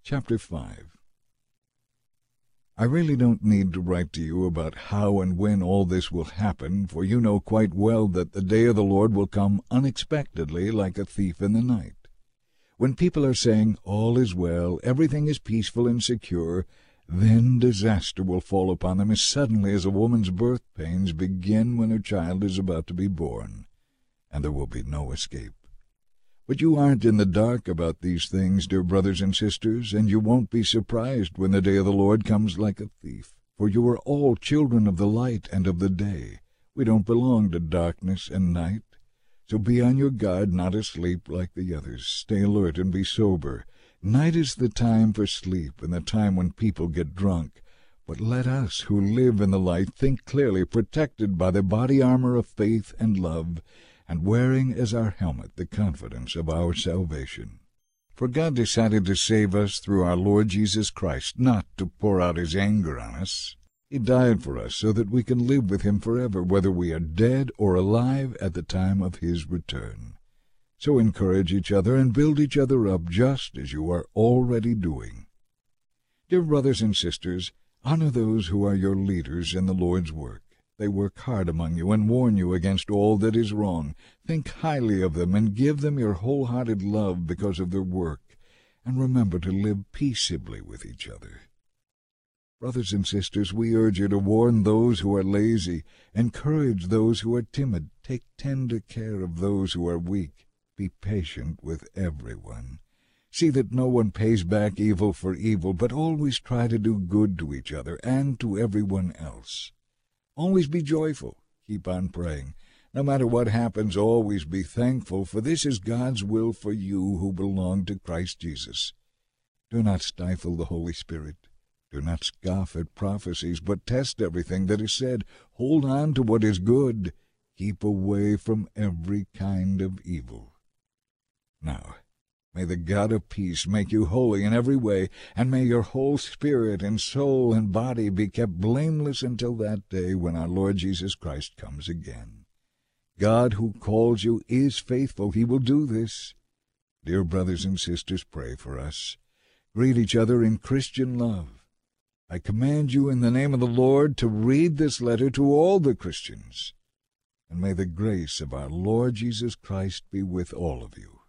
Chapter 5. I really don't need to write to you about how and when all this will happen, for you know quite well that the day of the Lord will come unexpectedly like a thief in the night. When people are saying, all is well, everything is peaceful and secure, then disaster will fall upon them as suddenly as a woman's birth pains begin when her child is about to be born, and there will be no escape. But you aren't in the dark about these things, dear brothers and sisters, and you won't be surprised when the day of the Lord comes like a thief, for you are all children of the light and of the day. We don't belong to darkness and night. So be on your guard, not asleep like the others. Stay alert and be sober. Night is the time for sleep and the time when people get drunk. But let us who live in the light think clearly, protected by the body armor of faith and love, and wearing as our helmet the confidence of our salvation. For God decided to save us through our Lord Jesus Christ, not to pour out his anger on us. He died for us so that we can live with him forever, whether we are dead or alive at the time of his return. So encourage each other and build each other up just as you are already doing. Dear brothers and sisters, honor those who are your leaders in the Lord's work. They work hard among you and warn you against all that is wrong. Think highly of them and give them your wholehearted love because of their work, and remember to live peaceably with each other. Brothers and sisters, we urge you to warn those who are lazy, encourage those who are timid, take tender care of those who are weak, be patient with everyone. See that no one pays back evil for evil, but always try to do good to each other and to everyone else. Always be joyful, keep on praying. No matter what happens, always be thankful, for this is God's will for you who belong to Christ Jesus. Do not stifle the Holy Spirit. Do not scoff at prophecies, but test everything that is said. Hold on to what is good. Keep away from every kind of evil. Now, may the God of peace make you holy in every way, and may your whole spirit and soul and body be kept blameless until that day when our Lord Jesus Christ comes again. God who calls you is faithful. He will do this. Dear brothers and sisters, pray for us. Greet each other in Christian love. I command you in the name of the Lord to read this letter to all the Christians, and may the grace of our Lord Jesus Christ be with all of you.